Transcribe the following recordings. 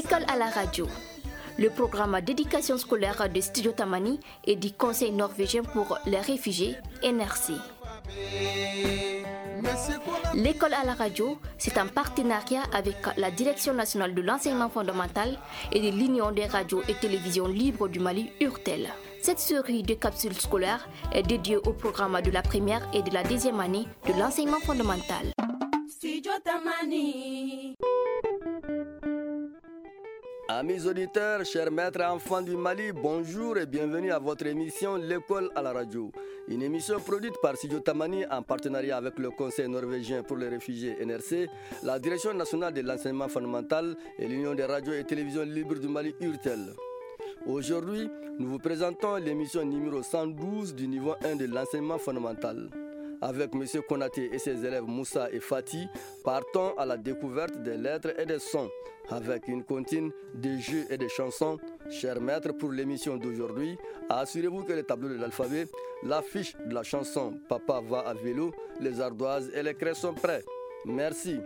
L'école à la radio, le programme d'éducation scolaire de Studio Tamani et du Conseil norvégien pour les réfugiés, NRC. L'école à la radio, c'est un partenariat avec la Direction nationale de l'enseignement fondamental et de l'Union des radios et télévisions libres du Mali, URTEL. Cette série de capsules scolaires est dédiée au programme de la première et de la deuxième année de l'enseignement fondamental. Studio Tamani. Amis auditeurs, chers maîtres et enfants du Mali, bonjour et bienvenue à votre émission L'école à la radio. Une émission produite par Studio Tamani en partenariat avec le Conseil norvégien pour les réfugiés NRC, la Direction nationale de l'enseignement fondamental et l'Union des radios et télévisions libres du Mali, URTEL. Aujourd'hui, nous vous présentons l'émission numéro 112 du niveau 1 de l'enseignement fondamental. Avec M. Konaté et ses élèves Moussa et Fatih, partons à la découverte des lettres et des sons, avec une comptine de jeux et de chansons. Chers maîtres, pour l'émission d'aujourd'hui, assurez-vous que les tableaux de l'alphabet, l'affiche de la chanson « Papa va à vélo », les ardoises et les craies sont prêts. Merci.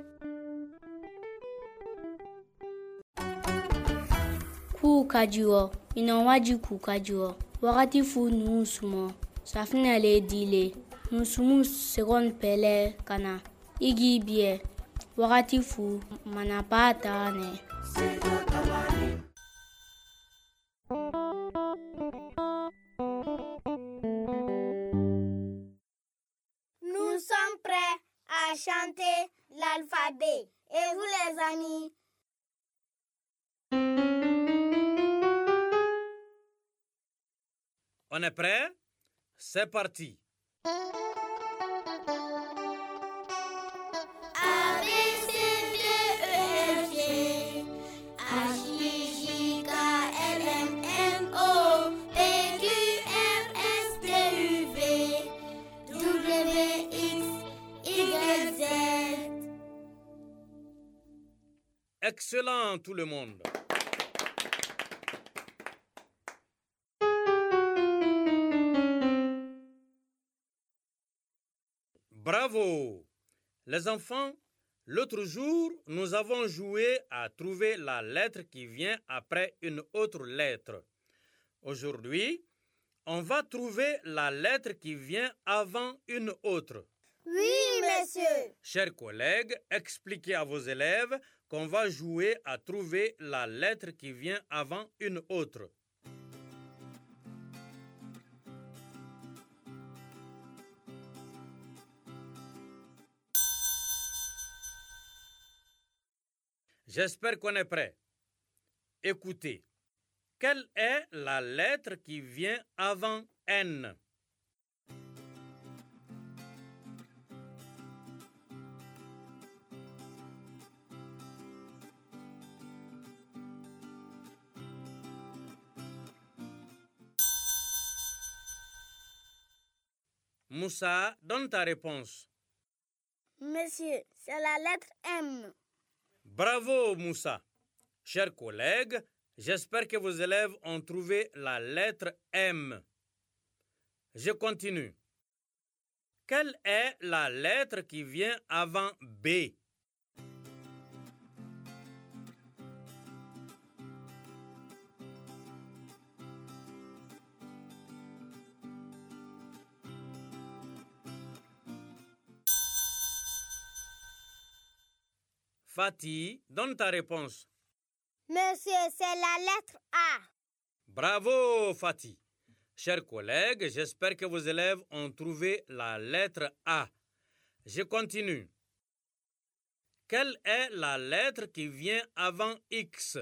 Kukajuo, inawaji kukajuo. Wakati fu nusumo, safina le dile. Nusumu seconde pele kana. Igi bie. Wakati fu manapata ne. Nous sommes prêts à chanter l'alphabet. Et vous les amis? On est prêt? C'est parti. Excellent tout le monde. Bravo. Les enfants, l'autre jour, nous avons joué à trouver la lettre qui vient après une autre lettre. Aujourd'hui, on va trouver la lettre qui vient avant une autre. Oui, monsieur. Chers collègues, expliquez à vos élèves qu'on va jouer à trouver la lettre qui vient avant une autre. J'espère qu'on est prêt. Écoutez, quelle est la lettre qui vient avant N? Moussa, donne ta réponse. Monsieur, c'est la lettre M. Bravo, Moussa. Chers collègues, j'espère que vos élèves ont trouvé la lettre M. Je continue. Quelle est la lettre qui vient avant B? Fatih, donne ta réponse. Monsieur, c'est la lettre A. Bravo, Fatih. Chers collègues, j'espère que vos élèves ont trouvé la lettre A. Je continue. Quelle est la lettre qui vient avant X?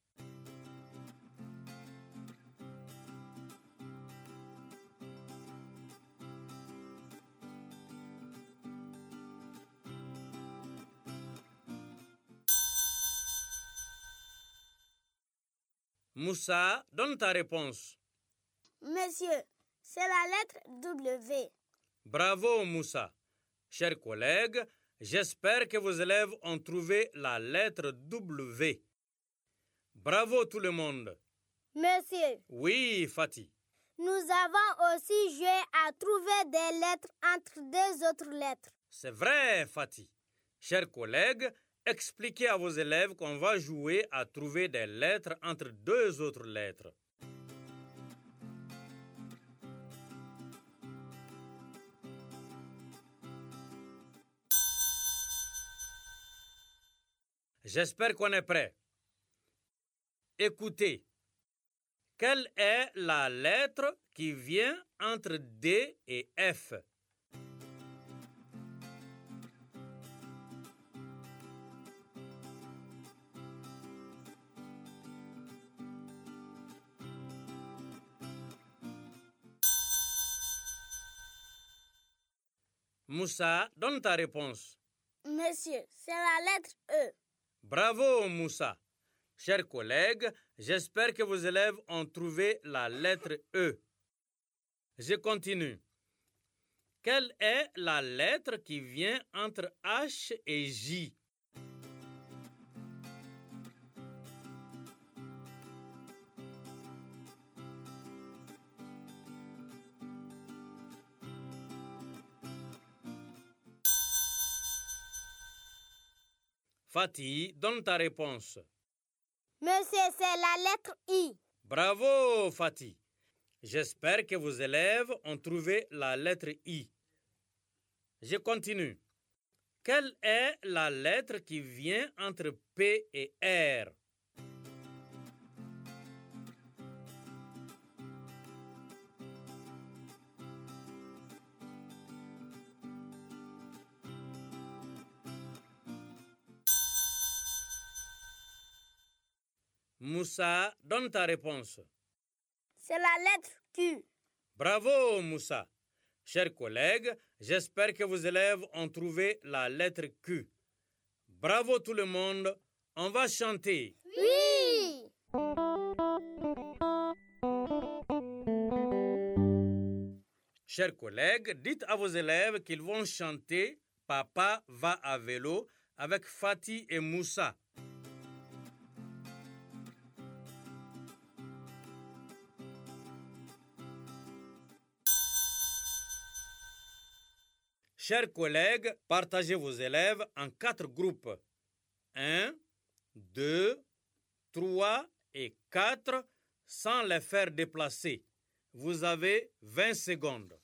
Moussa, donne ta réponse. Monsieur, c'est la lettre W. Bravo, Moussa. Chers collègues, j'espère que vos élèves ont trouvé la lettre W. Bravo tout le monde. Monsieur. Oui, Fatih. Nous avons aussi joué à trouver des lettres entre deux autres lettres. C'est vrai, Fatih. Chers collègues, expliquez à vos élèves qu'on va jouer à trouver des lettres entre deux autres lettres. J'espère qu'on est prêt. Écoutez. Quelle est la lettre qui vient entre D et F? Moussa, donne ta réponse. Monsieur, c'est la lettre E. Bravo, Moussa. Chers collègues, j'espère que vos élèves ont trouvé la lettre E. Je continue. Quelle est la lettre qui vient entre H et J? Fatih, donne ta réponse. Monsieur, c'est la lettre I. Bravo, Fatih. J'espère que vos élèves ont trouvé la lettre I. Je continue. Quelle est la lettre qui vient entre P et R? Moussa, donne ta réponse. C'est la lettre Q. Bravo, Moussa. Chers collègues, j'espère que vos élèves ont trouvé la lettre Q. Bravo tout le monde. On va chanter. Oui! Chers collègues, dites à vos élèves qu'ils vont chanter « Papa va à vélo » avec Fatih et Moussa. Chers collègues, partagez vos élèves en 4 groupes. 1, 2, 3 et 4 sans les faire déplacer. Vous avez 20 secondes.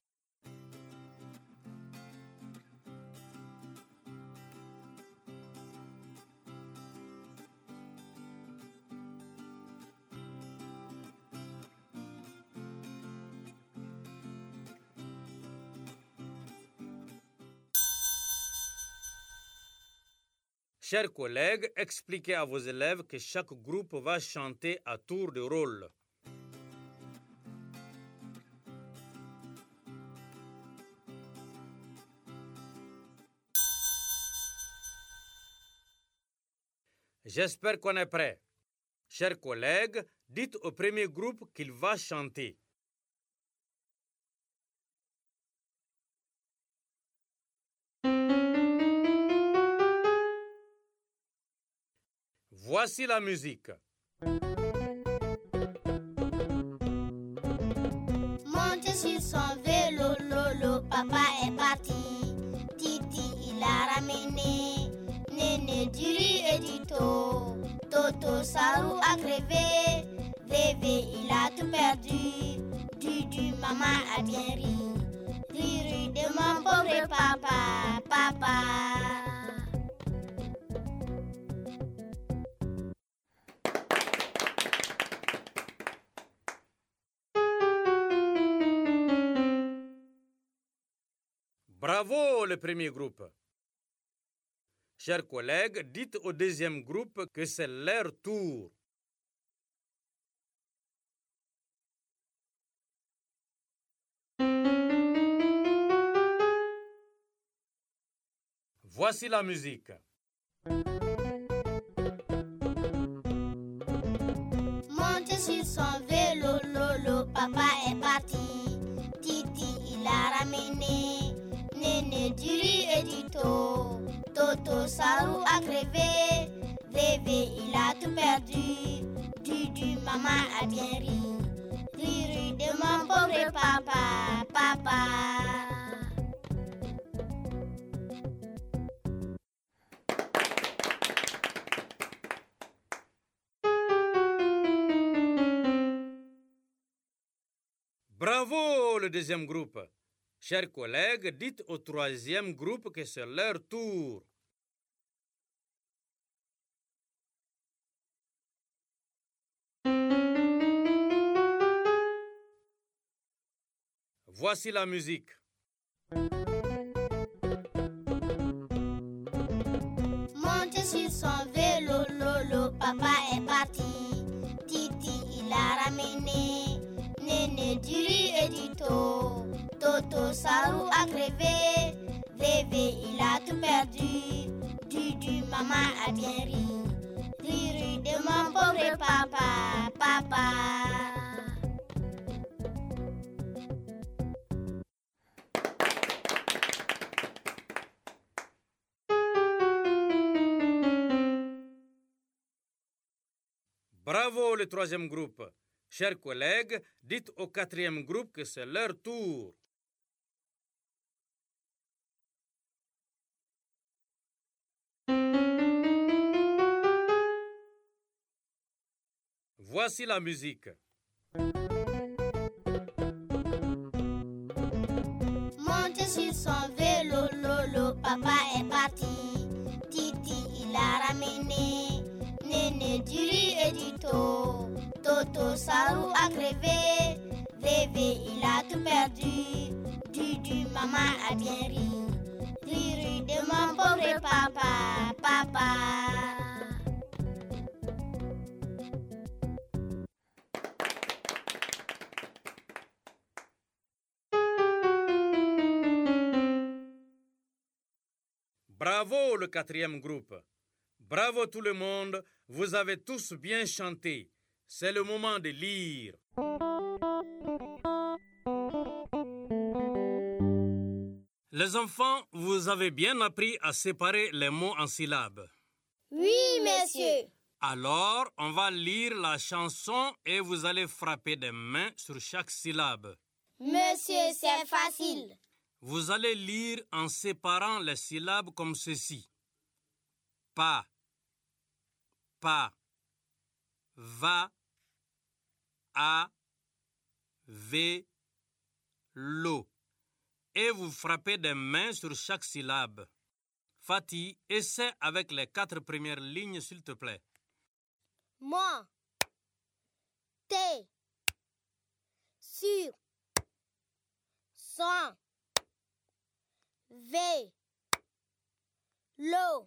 Chers collègues, expliquez à vos élèves que chaque groupe va chanter à tour de rôle. J'espère qu'on est prêt. Chers collègues, dites au premier groupe qu'il va chanter. Voici la musique. Monte sur son vélo, lolo, papa est parti. Titi, il a ramené Néné, du riz et du thon. Toto, Sarou a crevé. Bébé, il a tout perdu. Dudu, maman a bien ri. Riri de mon pauvre papa, papa. Bravo le premier groupe. Chers collègues, dites au deuxième groupe que c'est leur tour. Voici la musique. Monte sur son vélo, lolo, papa est parti. Titi, il a ramené Néné, du riz et du thon. Toto, Sarou a crevé. Bébé, il a tout perdu. Dudu, maman a bien ri. Riri de mon pauvre papa, papa. Bravo le deuxième groupe. Chers collègues, dites au troisième groupe que c'est leur tour. Voici la musique. Monte sur son vélo, lolo, papa est parti. Titi, il a ramené Néné, du riz et du thon. Toto, Sarou a crevé. Vévé, il a tout perdu. Dudu, maman a bien ri. Riri de mon pauvre papa, papa. Bravo le troisième groupe. Chers collègues, dites au quatrième groupe que c'est leur tour. Voici la musique. Monte sur son vélo, lolo, papa est parti. Titi, il a ramené Néné, du riz et du thon. Toto, Sarou a crevé. Vévé, il a tout perdu. Dudu, maman a bien ri. Riri de mon pauvre papa, papa. Bravo le quatrième groupe. Bravo tout le monde, vous avez tous bien chanté. C'est le moment de lire. Les enfants, vous avez bien appris à séparer les mots en syllabes. Oui, monsieur. Alors, on va lire la chanson et vous allez frapper des mains sur chaque syllabe. Monsieur, c'est facile. Vous allez lire en séparant les syllabes comme ceci. Pas, pas, va, a, vélo. Et vous frappez des mains sur chaque syllabe. Fatih, essaie avec les 4 premières lignes, s'il te plaît. Moi, T, sur, sans, V, lo,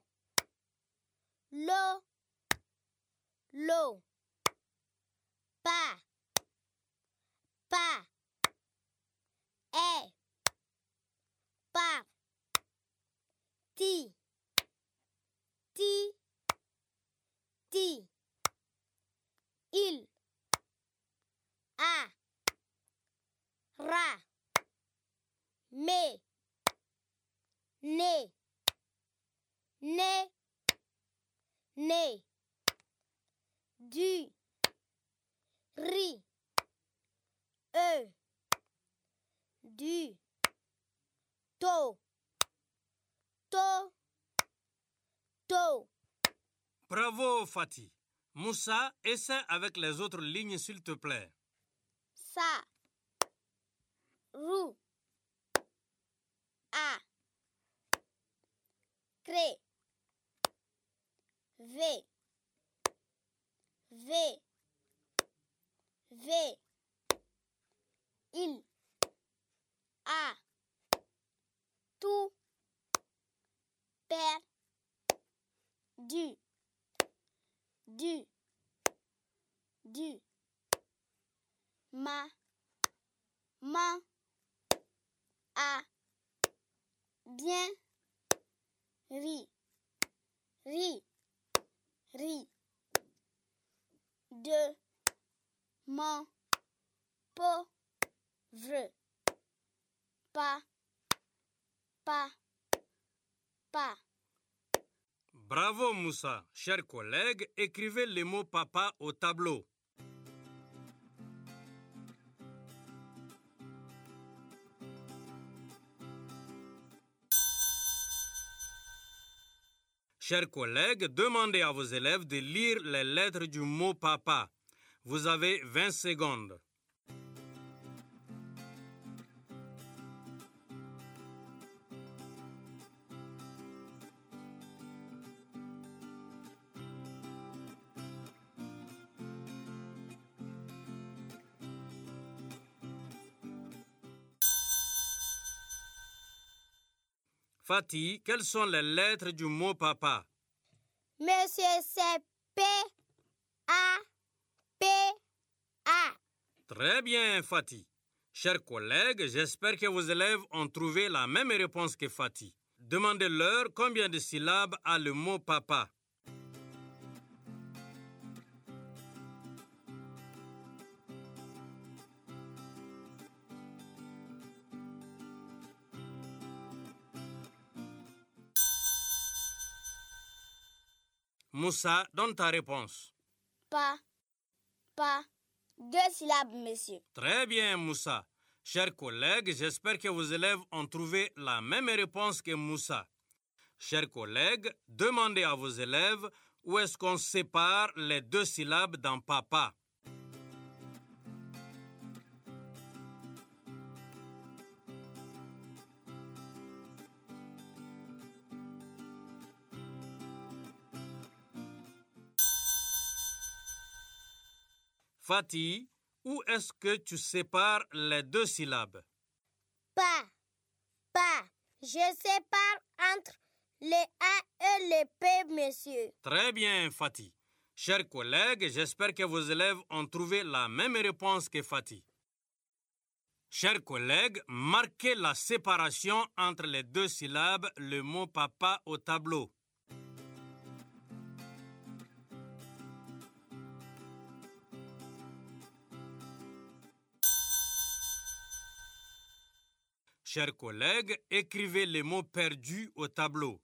pas, par, ti, il, a, ra, me, né, du, ri, du, to. Bravo, Fatih. Moussa, essaie avec les autres lignes, s'il te plaît. Sa, rou, a, cré, v, il, a, tout, per, du, ma, a, bien, ri, de, mon, pauvre, pas. Bravo, Moussa. Chers collègues, écrivez le mot papa au tableau. Chers collègues, demandez à vos élèves de lire les lettres du mot papa. Vous avez 20 secondes. Fatih, quelles sont les lettres du mot papa? Monsieur, c'est P-A-P-A. Très bien, Fatih. Chers collègues, j'espère que vos élèves ont trouvé la même réponse que Fatih. Demandez-leur combien de syllabes a le mot papa. Moussa, donne ta réponse. Pa. 2 syllabes, monsieur. Très bien, Moussa. Chers collègues, j'espère que vos élèves ont trouvé la même réponse que Moussa. Chers collègues, demandez à vos élèves où est-ce qu'on sépare les 2 syllabes dans papa. Fatih, où est-ce que tu sépares les 2 syllabes? Pa. Je sépare entre le A et le P, monsieur. Très bien, Fatih. Chers collègues, j'espère que vos élèves ont trouvé la même réponse que Fatih. Chers collègues, marquez la séparation entre les 2 syllabes, le mot papa au tableau. Chers collègues, écrivez les mots perdus au tableau.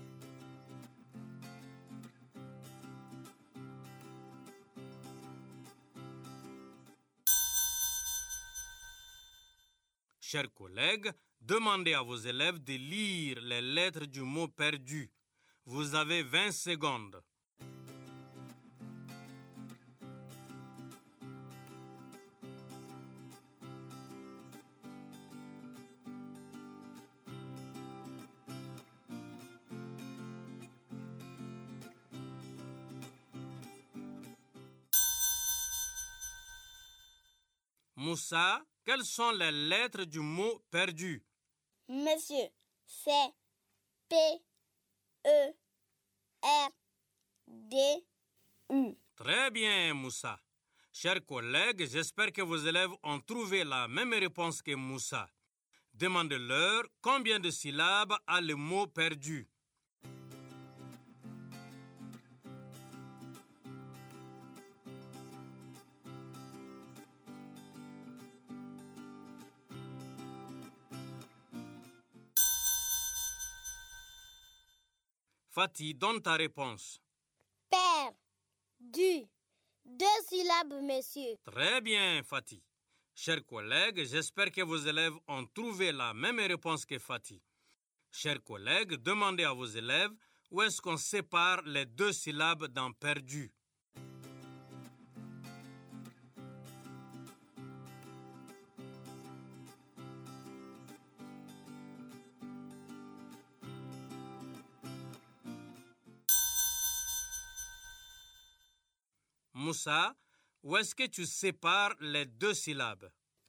Chers collègues, demandez à vos élèves de lire les lettres du mot perdu. Vous avez 20 secondes. Moussa, quelles sont les lettres du mot perdu? Monsieur, c'est P-E-R-D-U. Très bien, Moussa. Chers collègues, j'espère que vos élèves ont trouvé la même réponse que Moussa. Demandez-leur combien de syllabes a le mot perdu. Fatih, donne ta réponse. Perdu. 2 syllabes, monsieur. Très bien, Fatih. Chers collègues, j'espère que vos élèves ont trouvé la même réponse que Fatih. Chers collègues, demandez à vos élèves où est-ce qu'on sépare les 2 syllabes dans perdu. Moussa, où est-ce que tu sépares les 2 syllabes?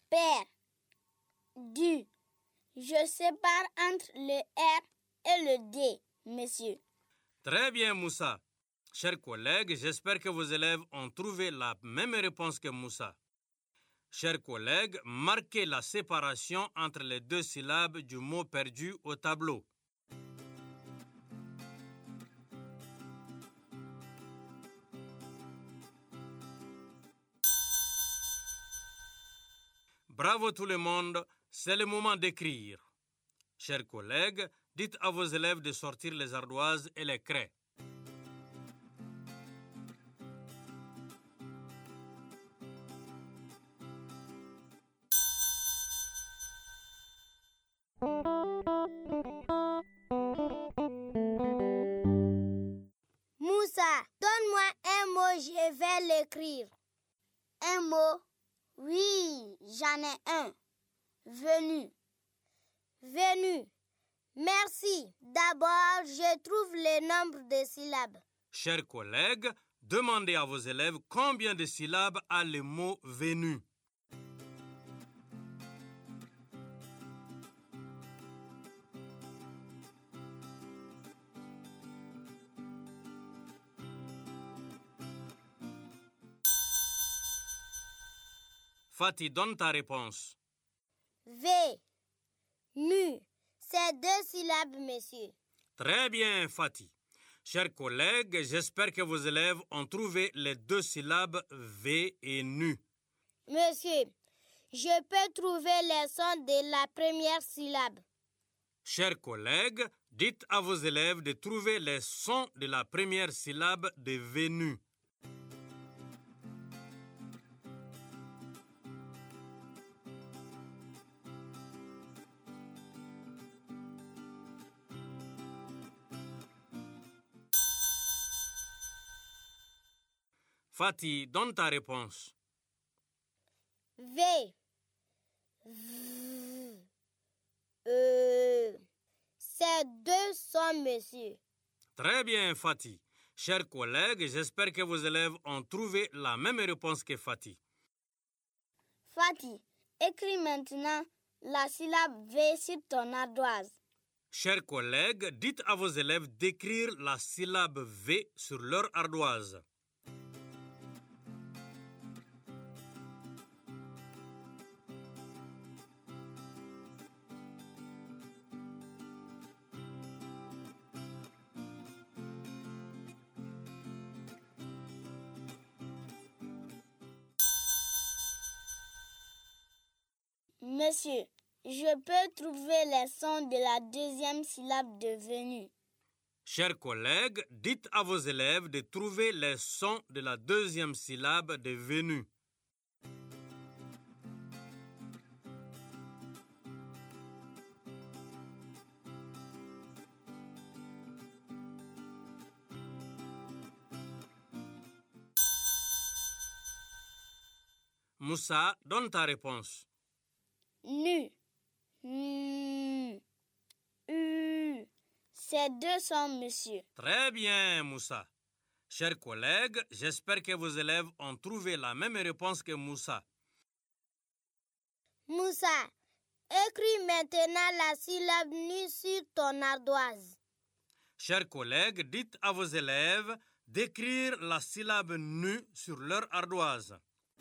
Perdu. Je sépare entre le R et le D, monsieur. Très bien, Moussa. Chers collègues, j'espère que vos élèves ont trouvé la même réponse que Moussa. Chers collègues, marquez la séparation entre les 2 syllabes du mot perdu au tableau. Bravo tout le monde, c'est le moment d'écrire. Chers collègues, dites à vos élèves de sortir les ardoises et les craies. Moussa, donne-moi un mot, je vais l'écrire. Un mot? Oui, j'en ai un. Venu. Merci. D'abord, je trouve le nombre de syllabes. Chers collègues, demandez à vos élèves combien de syllabes a le mot venu. Fatih, donne ta réponse. V, nu. C'est 2 syllabes, monsieur. Très bien, Fatih. Chers collègues, j'espère que vos élèves ont trouvé les 2 syllabes V et nu. Monsieur, je peux trouver les sons de la première syllabe. Chers collègues, dites à vos élèves de trouver les sons de la première syllabe de venu. Fatih, donne ta réponse. V, V, E. C'est 2 sons, monsieur. Très bien, Fatih. Chers collègues, j'espère que vos élèves ont trouvé la même réponse que Fatih. Fatih, écris maintenant la syllabe V sur ton ardoise. Chers collègues, dites à vos élèves d'écrire la syllabe V sur leur ardoise. Monsieur, je peux trouver les sons de la 2e syllabe de venu. Chers collègues, dites à vos élèves de trouver les sons de la 2e syllabe de venu. Moussa, donne ta réponse. Nu, U. C'est 2 sons, monsieur. Très bien, Moussa. Chers collègues, j'espère que vos élèves ont trouvé la même réponse que Moussa. Moussa, écris maintenant la syllabe nu sur ton ardoise. Chers collègues, dites à vos élèves d'écrire la syllabe nu sur leur ardoise.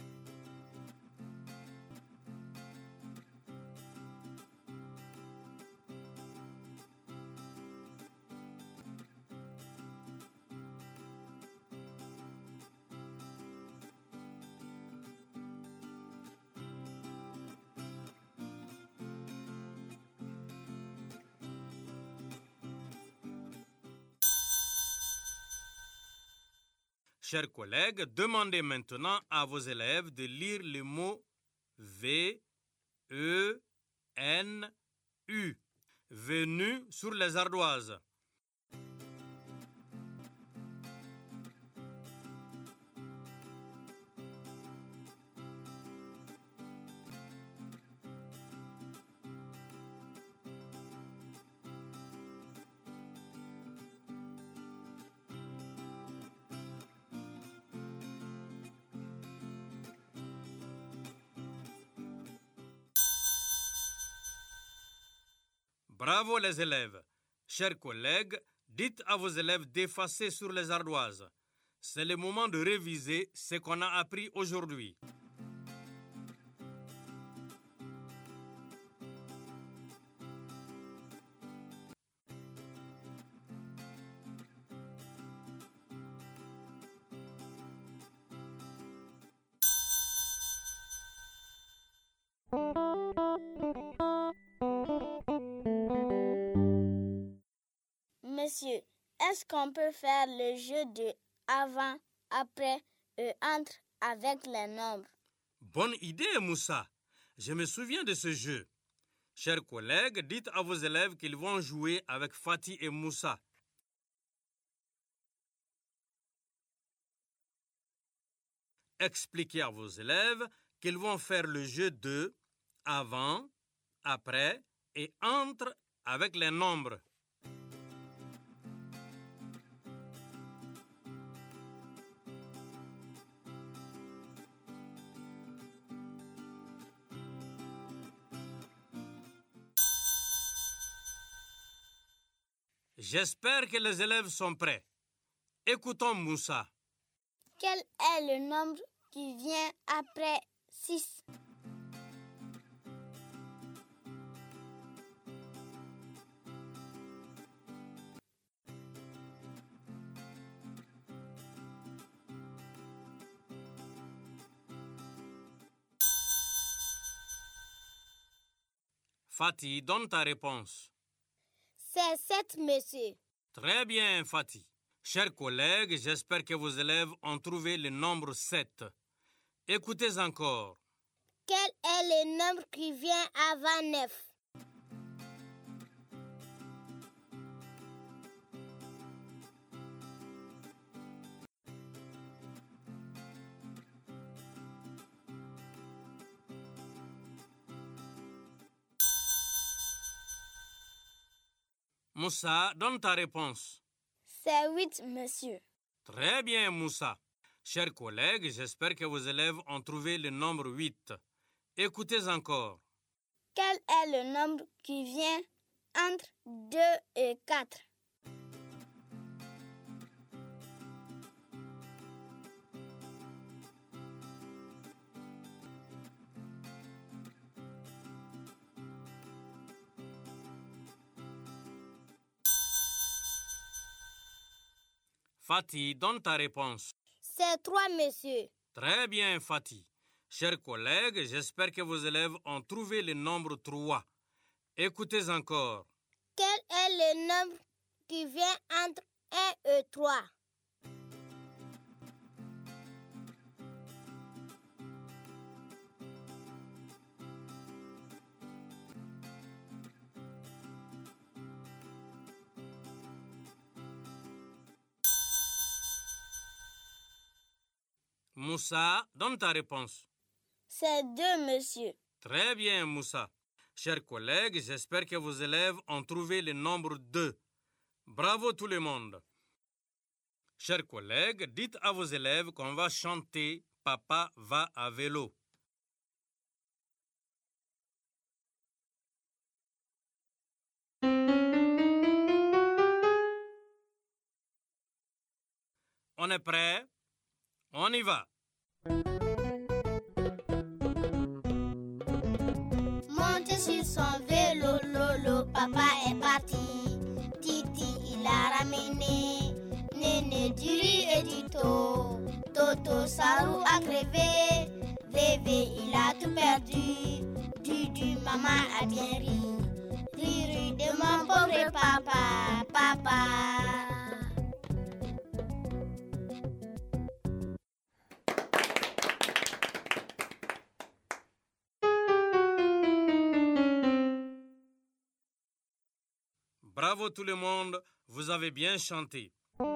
Chers collègues, demandez maintenant à vos élèves de lire les mots V, E, N, U, venu sur les ardoises. Bravo les élèves. Chers collègues, dites à vos élèves d'effacer sur les ardoises. C'est le moment de réviser ce qu'on a appris aujourd'hui. Monsieur, est-ce qu'on peut faire le jeu de avant, après et entre avec les nombres? Bonne idée, Moussa. Je me souviens de ce jeu. Chers collègues, dites à vos élèves qu'ils vont jouer avec Fatih et Moussa. Expliquez à vos élèves qu'ils vont faire le jeu de avant, après et entre avec les nombres. J'espère que les élèves sont prêts. Écoutons Moussa. Quel est le nombre qui vient après 6? Fatih, donne ta réponse. C'est 7, monsieur. Très bien, Fatih. Chers collègues, j'espère que vos élèves ont trouvé le nombre 7. Écoutez encore. Quel est le nombre qui vient avant 9? Moussa, donne ta réponse. C'est 8, monsieur. Très bien, Moussa. Chers collègues, j'espère que vos élèves ont trouvé le nombre 8. Écoutez encore. Quel est le nombre qui vient entre 2 et 4? Fatih, donne ta réponse. C'est 3, monsieur. Très bien, Fatih. Chers collègues, j'espère que vos élèves ont trouvé le nombre 3. Écoutez encore. Quel est le nombre qui vient entre 1 et 3? Moussa, donne ta réponse. C'est 2, monsieur. Très bien, Moussa. Chers collègues, j'espère que vos élèves ont trouvé le nombre 2. Bravo tout le monde. Chers collègues, dites à vos élèves qu'on va chanter « Papa va à vélo ». On est prêt? On y va. Monte sur son vélo, lolo, papa est parti. Titi, il a ramené Néné, du riz et du thon. Toto, sa roue a crevé. Bébé, il a tout perdu. Dudu, maman a bien ri. Riri de mon pauvre papa, papa. Bravo tout le monde, vous avez bien chanté.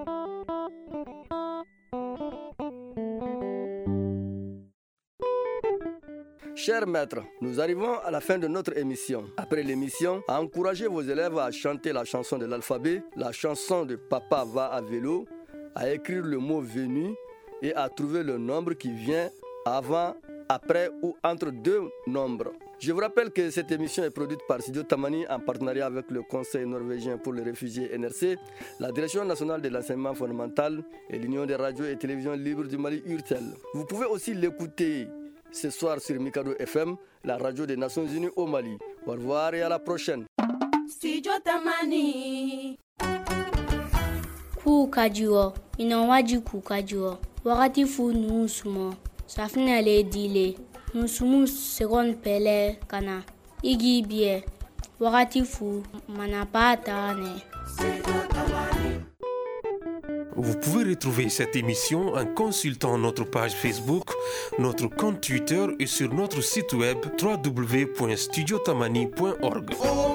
Chers maîtres, nous arrivons à la fin de notre émission. Après l'émission, encouragez vos élèves à chanter la chanson de l'alphabet, la chanson de Papa va à vélo, à écrire le mot venu et à trouver le nombre qui vient avant, après ou entre deux nombres. Je vous rappelle que cette émission est produite par Studio Tamani en partenariat avec le Conseil norvégien pour les réfugiés NRC, la Direction nationale de l'enseignement fondamental et l'Union des radios et télévisions libres du Mali URTEL. Vous pouvez aussi l'écouter ce soir sur Mikado FM, la radio des Nations Unies au Mali. Au revoir et à la prochaine. Studio Tamani. Kukajiwo, inawaji kukajiwo. Wakati fu nusumo, safina le dile. Nusumu seconde pele kana. Igi bie, wakati fu manapata ne. Vous pouvez retrouver cette émission en consultant notre page Facebook, notre compte Twitter et sur notre site web www.studiotamani.org.